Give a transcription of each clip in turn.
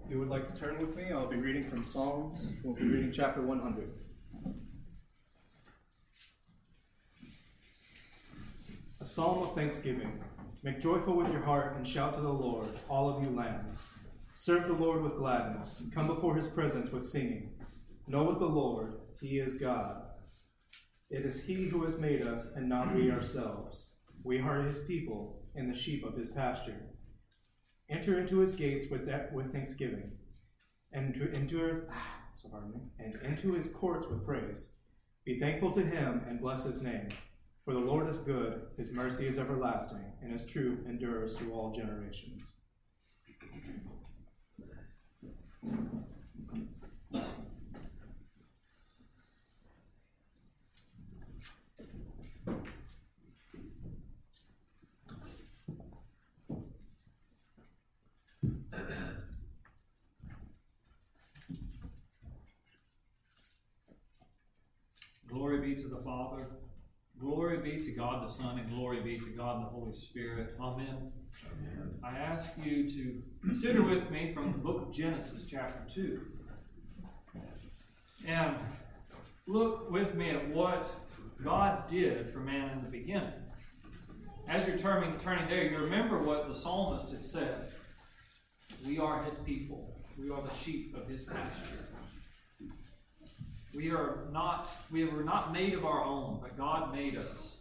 If you would like to turn with me, I'll be reading from Psalms. We'll be reading chapter 100. A psalm of thanksgiving. Make joyful with your heart and shout to the Lord, all of you lands. Serve the Lord with gladness. Come before his presence with singing. Know with the Lord, he is God. It is he who has made us and not we ourselves. We are his people and the sheep of his pasture. Enter into his gates with thanksgiving, and into his courts with praise. Be thankful to him and bless his name. For the Lord is good, his mercy is everlasting, and his truth endures to all generations. Glory be to the Father, glory be to God the Son, and glory be to God the Holy Spirit. Amen. Amen. I ask you to consider with me from the book of Genesis, chapter 2. And look with me at what God did for man in the beginning. As you're turning there, you remember what the psalmist had said. We are his people. We are the sheep of his pasture. We were not made of our own, but God made us.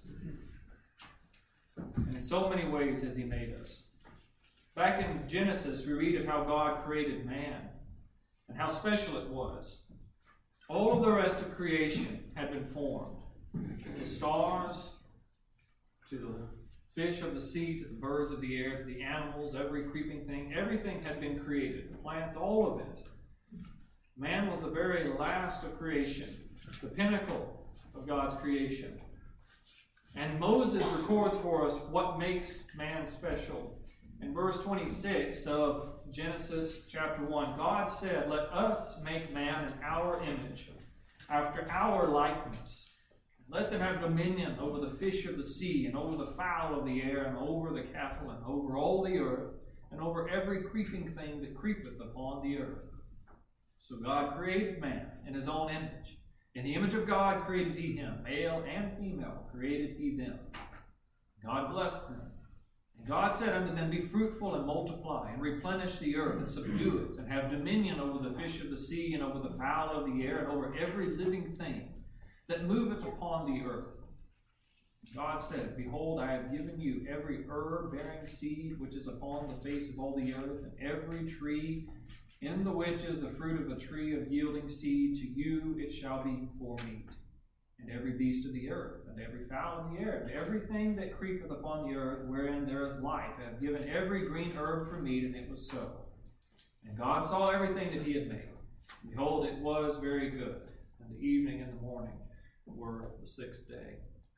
And in so many ways has he made us. Back in Genesis, we read of how God created man and how special it was. All of the rest of creation had been formed. The stars, to the fish of the sea, to the birds of the air, to the animals, every creeping thing, everything had been created. The plants, all of it. Man was the very last of creation, the pinnacle of God's creation. And Moses records for us what makes man special. In verse 26 of Genesis chapter 1, God said, "Let us make man in our image, after our likeness. Let them have dominion over the fish of the sea, and over the fowl of the air, and over the cattle, and over all the earth, and over every creeping thing that creepeth upon the earth." So God created man in his own image. In the image of God created he him. Male and female created he them. God blessed them. And God said unto them, "Be fruitful and multiply, and replenish the earth, and subdue it, and have dominion over the fish of the sea, and over the fowl of the air, and over every living thing that moveth upon the earth." God said, "Behold, I have given you every herb bearing seed which is upon the face of all the earth, and every tree in the which is the fruit of a tree of yielding seed, to you it shall be for meat. And every beast of the earth, and every fowl of the air, and everything that creepeth upon the earth, wherein there is life, I have given every green herb for meat," and it was so. And God saw everything that he had made. And behold, it was very good. And the evening and the morning were the sixth day.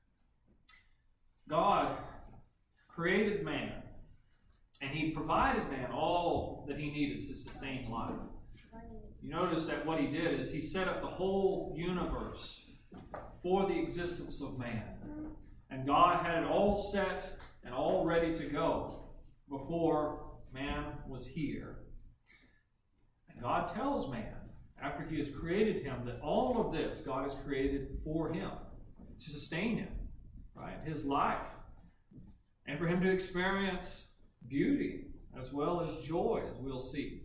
God created man. And he provided man all that he needed to sustain life. You notice that what he did is he set up the whole universe for the existence of man. And God had it all set and all ready to go before man was here. And God tells man, after he has created him, that all of this God has created for him, to sustain him, right? His life. And for him to experience beauty as well as joy, as we'll see.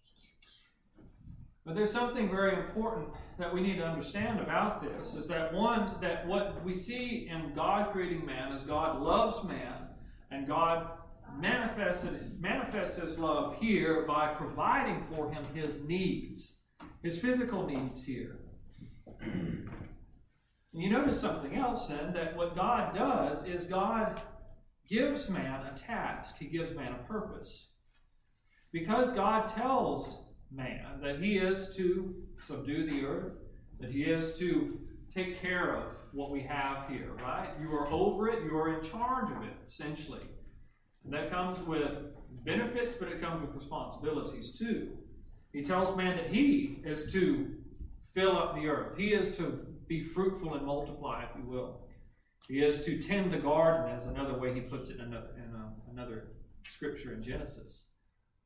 But there's something very important that we need to understand about this, is that what we see in God creating man is God loves man, and God manifests his love here by providing for him his needs, his physical needs here. And you notice something else then, that what God does is God gives man a task. He gives man a purpose. Because God tells man that he is to subdue the earth, that he is to take care of what we have here, right? You are over it, you are in charge of it, essentially. And that comes with benefits, but it comes with responsibilities too. He tells man that he is to fill up the earth. He is to be fruitful and multiply, if you will. He is to tend the garden, as another way he puts it in another scripture in Genesis.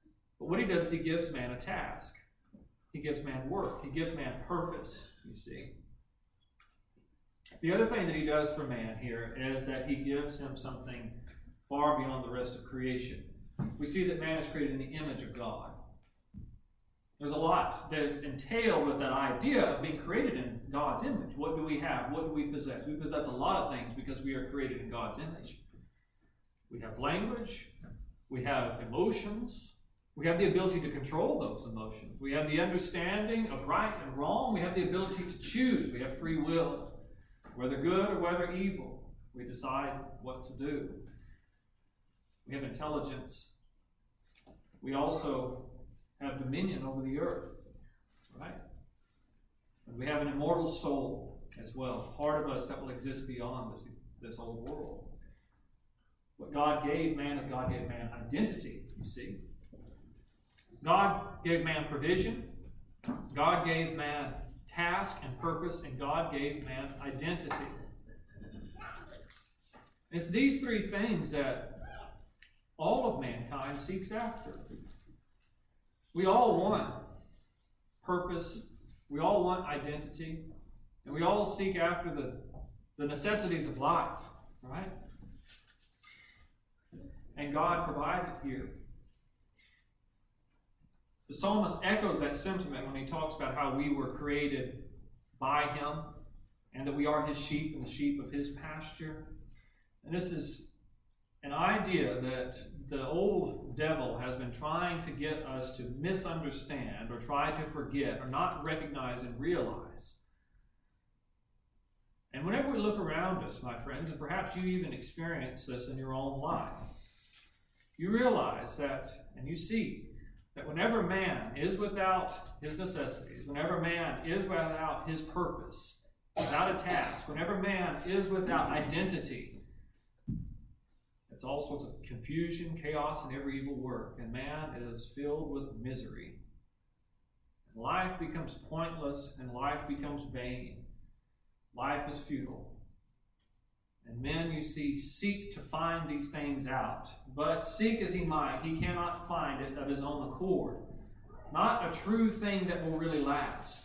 But what he does is he gives man a task. He gives man work. He gives man purpose, you see. The other thing that he does for man here is that he gives him something far beyond the rest of creation. We see that man is created in the image of God. There's a lot that's entailed with that idea of being created in God's image. What do we have? What do we possess? We possess a lot of things because we are created in God's image. We have language. We have emotions. We have the ability to control those emotions. We have the understanding of right and wrong. We have the ability to choose. We have free will. Whether good or whether evil, we decide what to do. We have intelligence. We also have dominion over the earth, right? And we have an immortal soul as well, part of us that will exist beyond this old world. What God gave man is God gave man identity, you see. God gave man provision, God gave man task and purpose, and God gave man identity. It's these three things that all of mankind seeks after. We all want purpose, we all want identity, and we all seek after the necessities of life, right? And God provides it here. The psalmist echoes that sentiment when he talks about how we were created by him and that we are his sheep and the sheep of his pasture. And this is an idea that the old devil has been trying to get us to misunderstand or try to forget or not recognize and realize. And whenever we look around us, my friends, and perhaps you even experience this in your own life, you realize that, and you see, that whenever man is without his necessities, whenever man is without his purpose, without a task, whenever man is without identity, it's all sorts of confusion, chaos, and every evil work, and man is filled with misery. And life becomes pointless, and life becomes vain. Life is futile. And men, you see, seek to find these things out. But seek as he might, he cannot find it of his own accord. Not a true thing that will really last.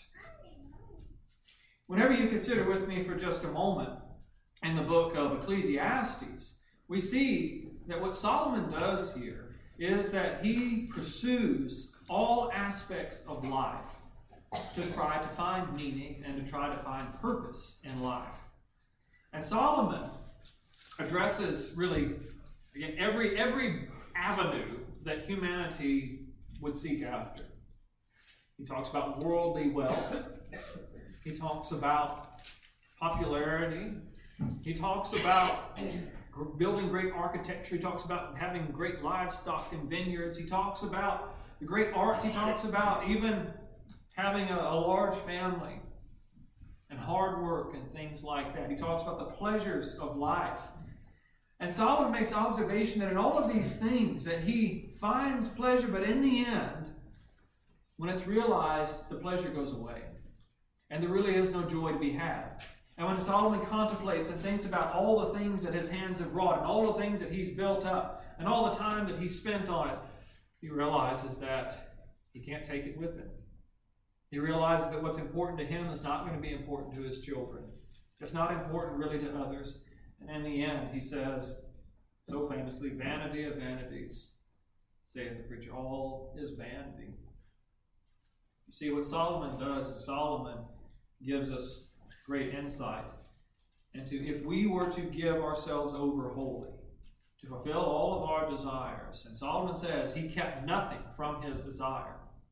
Whenever you consider with me for just a moment in the book of Ecclesiastes, we see that what Solomon does here is that he pursues all aspects of life to try to find meaning and to try to find purpose in life. And Solomon addresses really, again, every avenue that humanity would seek after. He talks about worldly wealth. He talks about popularity. He talks about building great architecture. He talks about having great livestock and vineyards. He talks about the great arts. He talks about even having a large family and hard work and things like that. He talks about the pleasures of life. And Solomon makes observation that in all of these things that he finds pleasure, but in the end, when it's realized, the pleasure goes away. And there really is no joy to be had. And when Solomon contemplates and thinks about all the things that his hands have wrought and all the things that he's built up and all the time that he's spent on it, he realizes that he can't take it with him. He realizes that what's important to him is not going to be important to his children. It's not important really to others. And in the end, he says, so famously, vanity of vanities, saith the preacher, all is vanity. You see, what Solomon does is Solomon gives us great insight into if we were to give ourselves over wholly, to fulfill all of our desires. And Solomon says he kept nothing from his desire.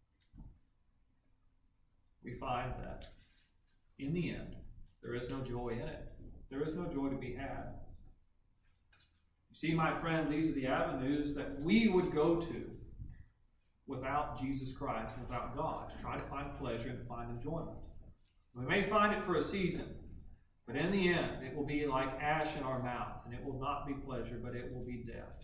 We find that in the end, there is no joy in it. There is no joy to be had. You see, my friend, these are the avenues that we would go to without Jesus Christ, without God, to try to find pleasure and to find enjoyment. We may find it for a season, but in the end, it will be like ash in our mouth, and it will not be pleasure, but it will be death.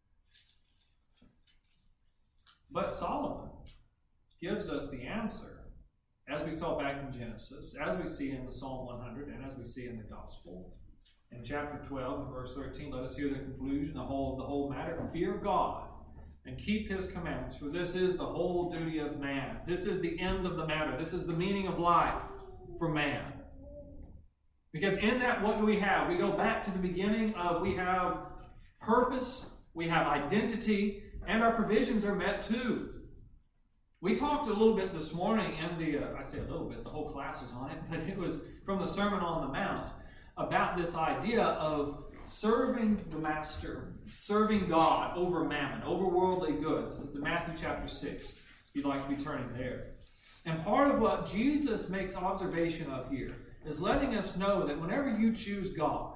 But Solomon gives us the answer, as we saw back in Genesis, as we see in the Psalm 100, and as we see in the Gospel. In chapter 12, and verse 13, let us hear the conclusion, the whole matter. Fear of God and keep his commandments, for this is the whole duty of man. This is the end of the matter. This is the meaning of life for man. Because in that, what do we have? We go back to the beginning of we have purpose, we have identity, and our provisions are met too. We talked a little bit this morning in I say a little bit, the whole class was on it, but it was from the Sermon on the Mount about this idea of serving the master, serving God over mammon, over worldly goods. This is in Matthew chapter 6, if you'd like to be turning there. And part of what Jesus makes observation of here is letting us know that whenever you choose God,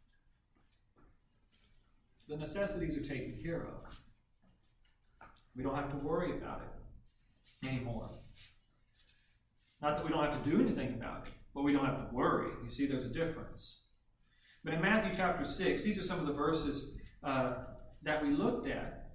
the necessities are taken care of. We don't have to worry about it anymore. Not that we don't have to do anything about it, but we don't have to worry. You see, there's a difference. But in Matthew chapter 6, these are some of the verses that we looked at.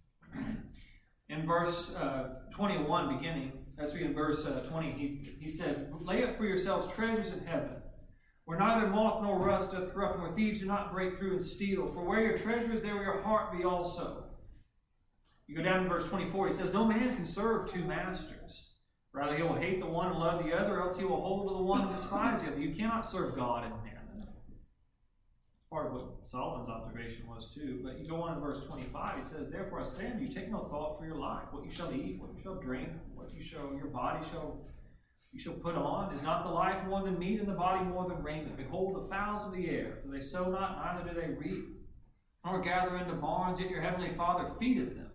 In verse 21, beginning, as we in verse 20, he said, "Lay up for yourselves treasures in heaven, where neither moth nor rust doth corrupt, nor thieves do not break through and steal. For where your treasure is, there will your heart be also." You go down to verse 24, he says, "No man can serve two masters. Rather he will hate the one and love the other, else he will hold to the one and despise the other. You cannot serve God and mammon." Part of what Solomon's observation was too. But you go on in verse 25, he says, "Therefore I say unto you, take no thought for your life, what you shall eat, what you shall drink, what you shall your body you shall put on. Is not the life more than meat, and the body more than raiment? Behold the fowls of the air, for they sow not, neither do they reap, nor gather into barns, yet your heavenly Father feedeth them.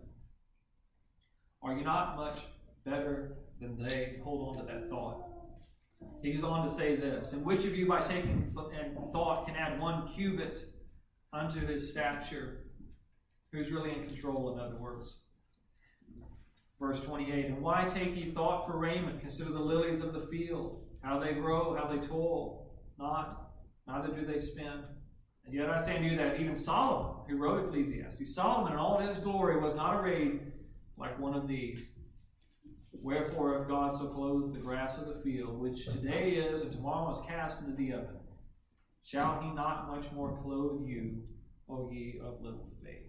Are you not much better than they?" Hold on to that thought. He goes on to say this, "And which of you by taking thought can add 1 cubit unto his stature?" Who's really in control, in other words? Verse 28, "And why take ye thought for raiment? Consider the lilies of the field, how they grow, how they toil not, neither do they spin. And yet I say unto you that even Solomon, who wrote Ecclesiastes, Solomon in all his glory was not arrayed like one of these. Wherefore, if God so clothes the grass of the field, which today is and tomorrow is cast into the oven, shall he not much more clothe you, O ye of little faith?"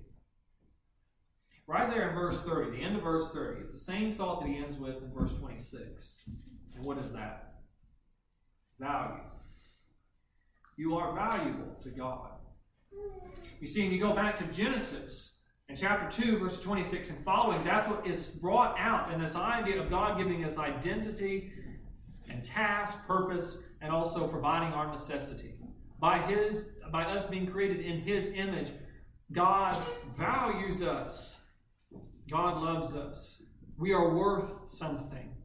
Right there in verse 30, the end of verse 30, it's the same thought that he ends with in verse 26. And what is that? Value. You are valuable to God. You see, when you go back to Genesis, in chapter 2, verse 26 and following, that's what is brought out in this idea of God giving us identity and task, purpose, and also providing our necessity. By us being created in His image, God values us. God loves us. We are worth something.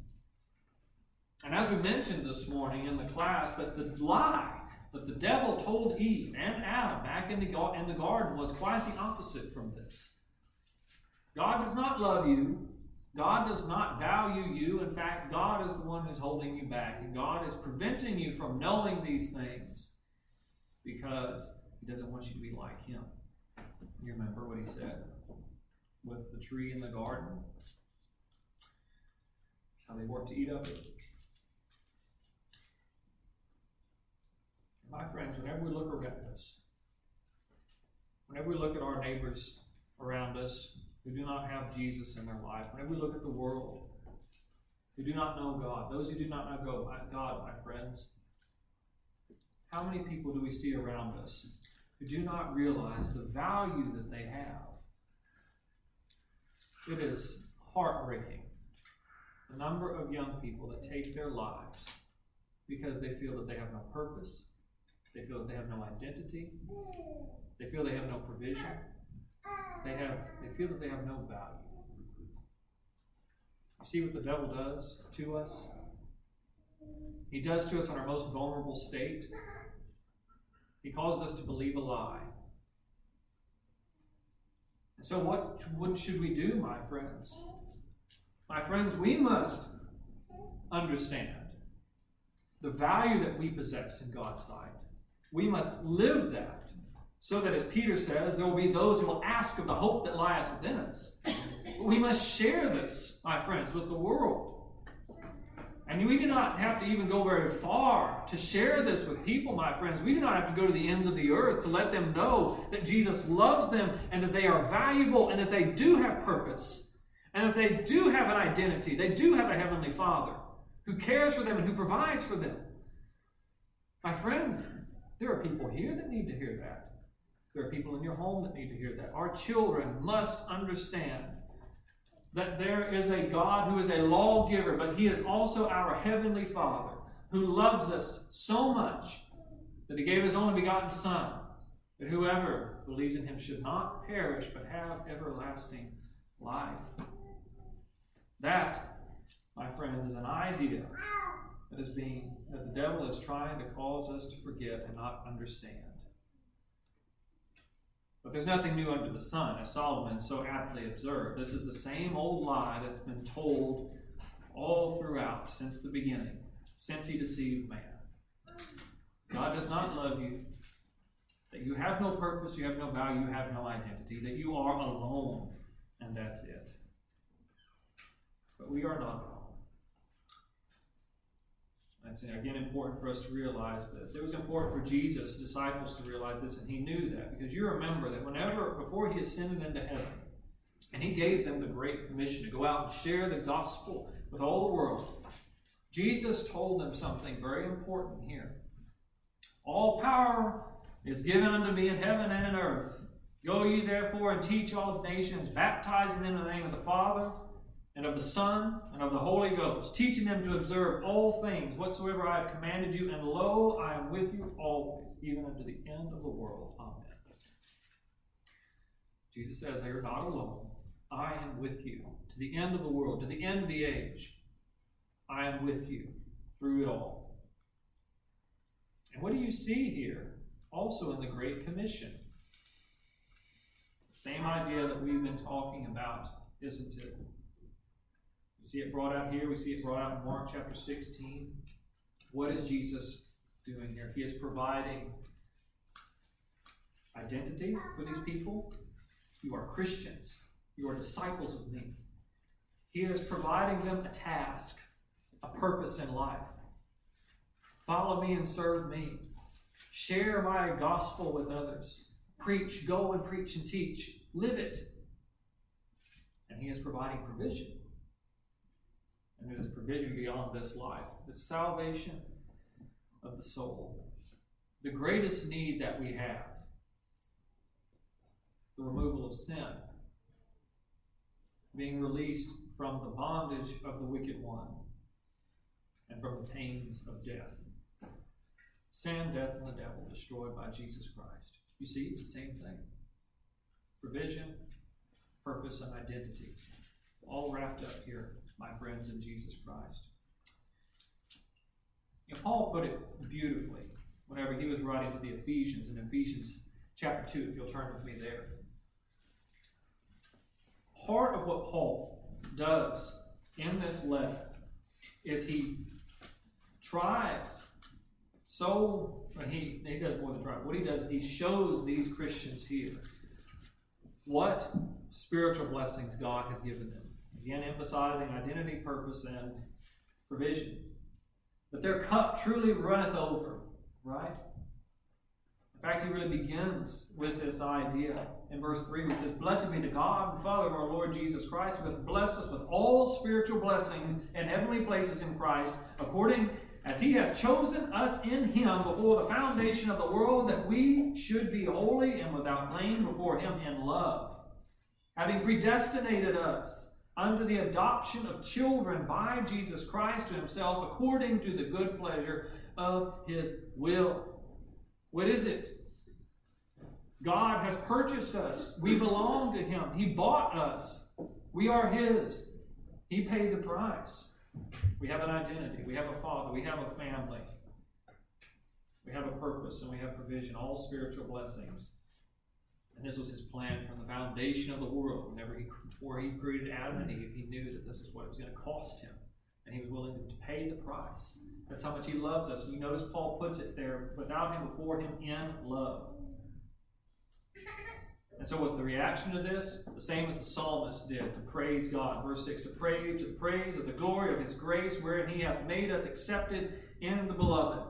And as we mentioned this morning in the class, that the lie that the devil told Eve and Adam back in the garden was quite the opposite from this. God does not love you. God does not value you. In fact, God is the one who's holding you back. And God is preventing you from knowing these things because He doesn't want you to be like Him. You remember what He said with the tree in the garden? How they worked to eat of it. My friends, whenever we look around us, whenever we look at our neighbors around us who do not have Jesus in their life, whenever we look at the world who do not know God, those who do not know God, my friends, how many people do we see around us who do not realize the value that they have? It is heartbreaking, the number of young people that take their lives because they feel that they have no purpose. They feel that they have no identity. They feel they have no provision. They feel that they have no value. You see what the devil does to us? He does to us in our most vulnerable state. He causes us to believe a lie. And so what should we do, my friends? My friends, we must understand the value that we possess in God's sight. We must live that, so that, as Peter says, there will be those who will ask of the hope that lies within us. We must share this, my friends, with the world. And And we do not have to even go very far to share this with people, my friends. We do not have to go to the ends of the earth to let them know that Jesus loves them and that they are valuable and that they do have purpose and that they do have an identity. They do have a Heavenly Father who cares for them and who provides for them. My friends, there are people here that need to hear that. There are people in your home that need to hear that. Our children must understand that there is a God who is a lawgiver, but He is also our Heavenly Father who loves us so much that He gave His only begotten Son, that whoever believes in Him should not perish but have everlasting life. That, my friends, is an idea that the devil is trying to cause us to forget and not understand. But there's nothing new under the sun, as Solomon so aptly observed. This is the same old lie that's been told all throughout since the beginning, since he deceived man. God does not love you, that you have no purpose, you have no value, you have no identity, that you are alone, and that's it. But we are not alone. That's, again, important for us to realize this. It was important for Jesus' disciples to realize this, and He knew that. Because you remember that before He ascended into heaven, and He gave them the Great Commission to go out and share the gospel with all the world, Jesus told them something very important here. All power is given unto me in heaven and in earth. Go ye therefore and teach all nations, baptizing them in the name of the Father, and of the Son, and of the Holy Ghost, teaching them to observe all things whatsoever I have commanded you, and lo, I am with you always, even unto the end of the world. Amen. Jesus says, they are not alone. I am with you to the end of the world, to the end of the age. I am with you through it all. And what do you see here? Also in the Great Commission. Same idea that we've been talking about, isn't it? We see it brought out here. We see it brought out in Mark chapter 16. What is Jesus doing here? He is providing identity for these people. You are Christians. You are disciples of me. He is providing them a task, a purpose in life. Follow me and serve me. Share my gospel with others. Preach, go and preach and teach. Live it. And He is providing provision. And it is provision beyond this life. The salvation of the soul. The greatest need that we have. The removal of sin. Being released from the bondage of the wicked one. And from the pains of death. Sin, death, and the devil destroyed by Jesus Christ. You see, it's the same thing. Provision, purpose, and identity. All wrapped up here, my friends, in Jesus Christ. Paul put it beautifully whenever he was writing to the Ephesians, in Ephesians chapter 2, if you'll turn with me there. Part of what Paul does in this letter is he tries he does more than try. What he does is he shows these Christians here what spiritual blessings God has given them. Again, emphasizing identity, purpose, and provision. But their cup truly runneth over, right? In fact, he really begins with this idea in verse 3, where he says, Blessed be the God and Father of our Lord Jesus Christ, who hath blessed us with all spiritual blessings in heavenly places in Christ, according as He hath chosen us in Him before the foundation of the world, that we should be holy and without blame before Him in love, having predestinated us unto the adoption of children by Jesus Christ to Himself, according to the good pleasure of His will. What is it? God has purchased us. We belong to Him. He bought us. We are His. He paid the price. We have an identity. We have a Father. We have a family. We have a purpose, and we have provision. All spiritual blessings. And this was His plan from the foundation of the world. Before He created Adam and Eve, He knew that this is what it was going to cost Him. And He was willing to pay the price. That's how much He loves us. You notice Paul puts it there, without Him, before Him, in love. And so what's the reaction to this? The same as the psalmist did, to praise God. Verse 6, to praise of the glory of his grace, wherein he hath made us accepted in the beloved.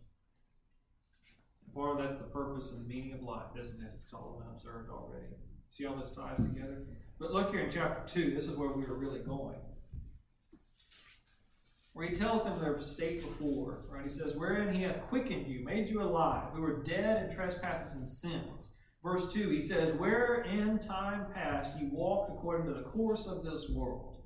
And part of that's the purpose and meaning of life, isn't it? It's all been observed already. See how this ties together? But look here in chapter 2, this is where we were really going. Where he tells them their state before, right? He says, wherein he hath quickened you, made you alive, who were dead in trespasses and sins. Verse 2, he says, where in time past you walked according to the course of this world.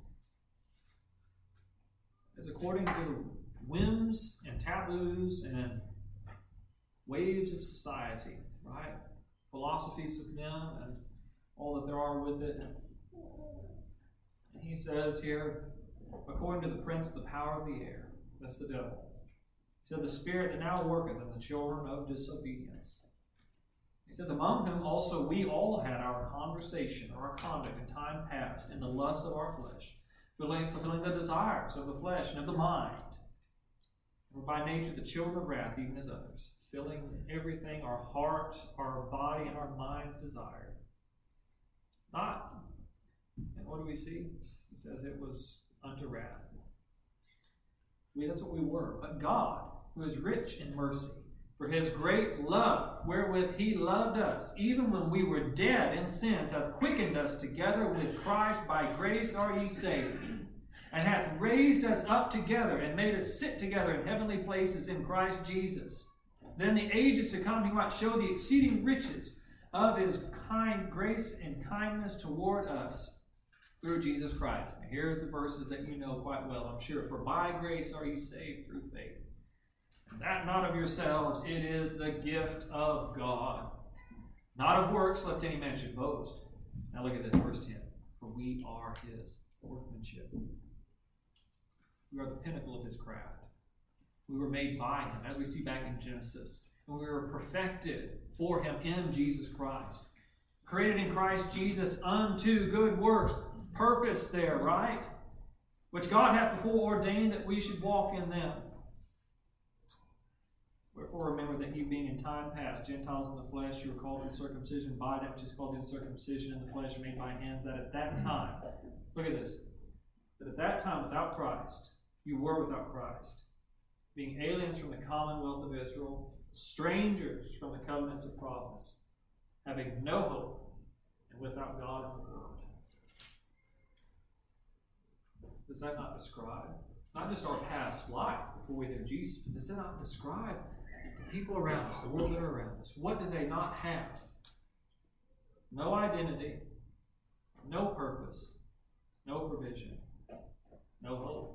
It's according to whims and taboos and waves of society, right? Philosophies of men and all that there are with it. And he says here, according to the prince of the power of the air, that's the devil. He said, the spirit that now worketh in the children of disobedience. He says, among whom also we all had our conversation or our conduct in time past in the lusts of our flesh, fulfilling the desires of the flesh and of the mind. We're by nature the children of wrath, even as others, filling everything our heart, our body, and our minds desired. Not. And what do we see? It says it was unto wrath. That's what we were. But God, who is rich in mercy, for his great love, wherewith he loved us, even when we were dead in sins, hath quickened us together with Christ. By grace are ye saved, and hath raised us up together, and made us sit together in heavenly places in Christ Jesus. Then the ages to come he might show the exceeding riches of his kind grace and kindness toward us through Jesus Christ. Now here's the verses that you know quite well, I'm sure. For by grace are ye saved through faith. And that not of yourselves, it is the gift of God. Not of works, lest any man should boast. Now look at this, verse 10. For we are his workmanship. We are the pinnacle of his craft. We were made by him, as we see back in Genesis. And we were perfected for him in Jesus Christ. Created in Christ Jesus unto good works. Purpose there, right? Which God hath before ordained that we should walk in them. Wherefore remember that you being in time past Gentiles in the flesh, you were called in circumcision by that which is called in circumcision in the flesh made by hands, that at that time, look at this, that at that time without Christ, you were without Christ, being aliens from the commonwealth of Israel, strangers from the covenants of promise, having no hope, and without God in the world. Does that not describe not just our past life before we knew Jesus, but does that not describe the people around us, the world that are around us? What do they not have? No identity, no purpose, no provision, no hope.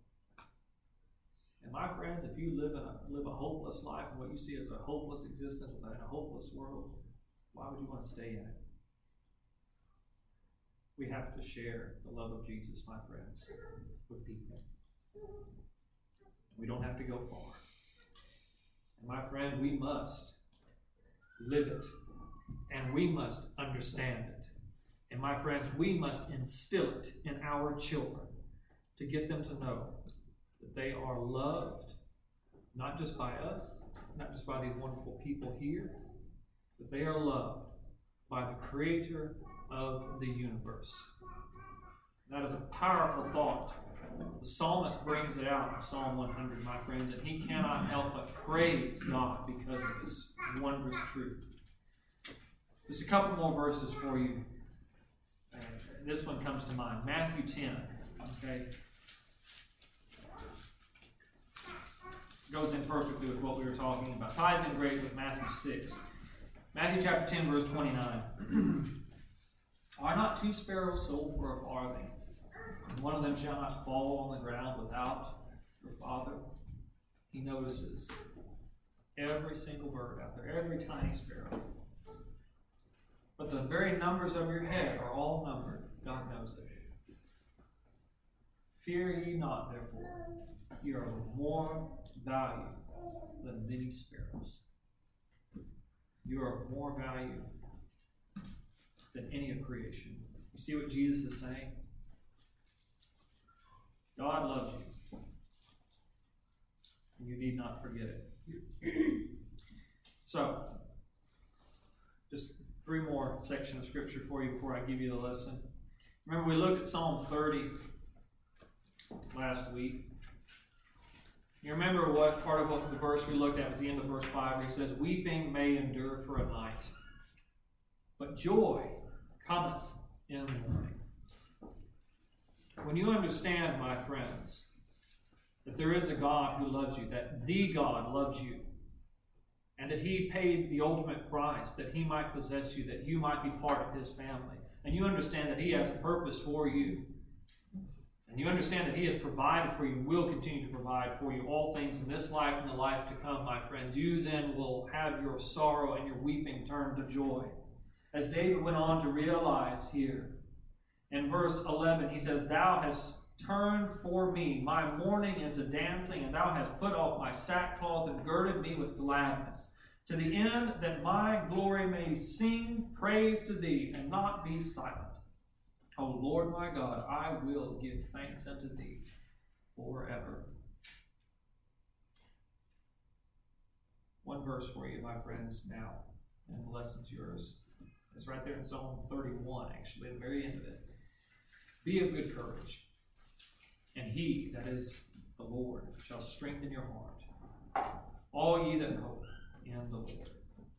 And my friends, if you live a hopeless life and what you see as a hopeless existence in a hopeless world, why would you want to stay in it? We have to share the love of Jesus, my friends, with people. We don't have to go far. And my friend, we must live it. And we must understand it. And my friends, we must instill it in our children to get them to know that they are loved, not just by us, not just by these wonderful people here, but they are loved by the Creator of the universe. That is a powerful thought. The psalmist brings it out in Psalm 100, my friends, and he cannot help but praise God because of this wondrous truth. Just a couple more verses for you. This one comes to mind. Matthew 10. Okay. Goes in perfectly with what we were talking about. Ties in great with Matthew 6. Matthew chapter 10, verse 29. Are not two sparrows sold for a farthing? And one of them shall not fall on the ground without your Father? He notices every single bird out there, every tiny sparrow. But the very numbers of your head are all numbered. God knows it. Fear ye not, therefore. You are of more value than many sparrows. You are of more value than any of creation. You see what Jesus is saying? God loves you. And you need not forget it. So, just Three more sections of Scripture for you before I give you the lesson. Remember, we looked at Psalm 30 last week. You remember what part of the verse we looked at was the end of verse 5, where he says, "Weeping may endure for a night, but joy cometh in the morning." When you understand, my friends, that there is a God who loves you, that the God loves you, and that he paid the ultimate price that he might possess you, that you might be part of his family, and you understand that he has a purpose for you, and you understand that he has provided for you, will continue to provide for you all things in this life and the life to come, my friends, you then will have your sorrow and your weeping turn to joy. As David went on to realize here, in verse 11, he says, "Thou hast turned for me my mourning into dancing, and thou hast put off my sackcloth and girded me with gladness, to the end that my glory may sing praise to thee and not be silent. O Lord my God, I will give thanks unto thee forever." One verse for you, my friends, now, and the lesson's yours. It's right there in Psalm 31, actually, at the very end of it. "Be of good courage, and he, that is the Lord, shall strengthen your heart. All ye that hope in the Lord."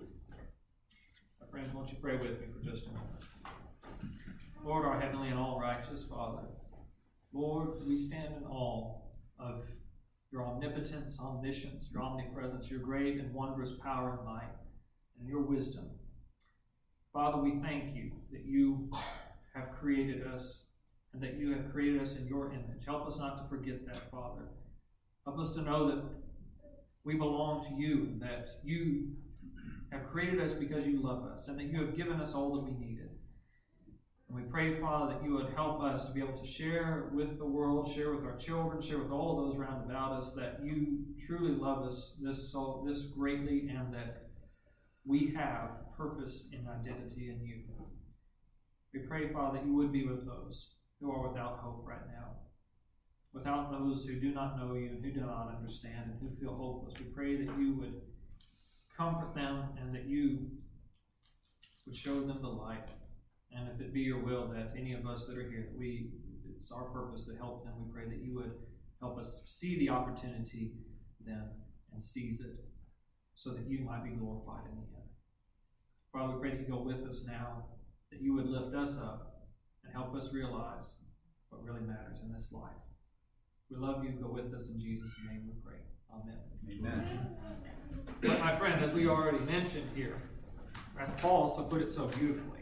My friends, won't you pray with me for just a moment? Lord, our heavenly and all righteous Father, Lord, we stand in awe of your omnipotence, omniscience, your omnipresence, your great and wondrous power and might, and your wisdom. Father, we thank you that you have created us, and that you have created us in your image. Help us not to forget that, Father. Help us to know that we belong to you, and that you have created us because you love us, and that you have given us all that we needed. And we pray, Father, that you would help us to be able to share with the world, share with our children, share with all of those round about us, that you truly love us this greatly, and that we have purpose and identity in you. We pray, Father, that you would be with those who are without hope right now, without those who do not know you and who do not understand and who feel hopeless. We pray that you would comfort them, and that you would show them the light. And if it be your will that any of us that are here, it's our purpose to help them, we pray that you would help us see the opportunity then and seize it, so that you might be glorified in the end. Father, we pray that you go with us now, that you would lift us up and help us realize what really matters in this life. We love you. Go with us in Jesus' name we pray. Amen. Amen. But my friend, as we already mentioned here, as Paul put it so beautifully,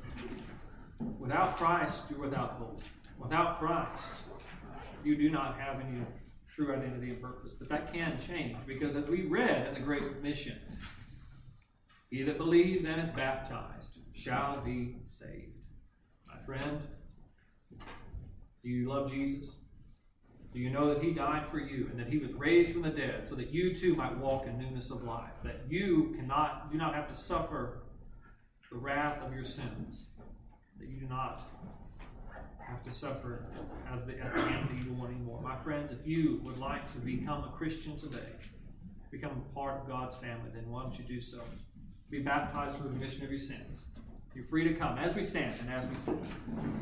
without Christ, you're without hope. Without Christ, you do not have any true identity and purpose. But that can change, because as we read in the Great Commission, he that believes and is baptized shall be saved. My friend, do you love Jesus? Do you know that he died for you, and that he was raised from the dead so that you too might walk in newness of life, that you do not have to suffer the wrath of your sins, that you do not have to suffer at the hand of the evil one anymore? My friends, if you would like to become a Christian today, become a part of God's family, then why don't you do so? Be baptized for the remission of your sins. You're free to come as we stand and as we sing.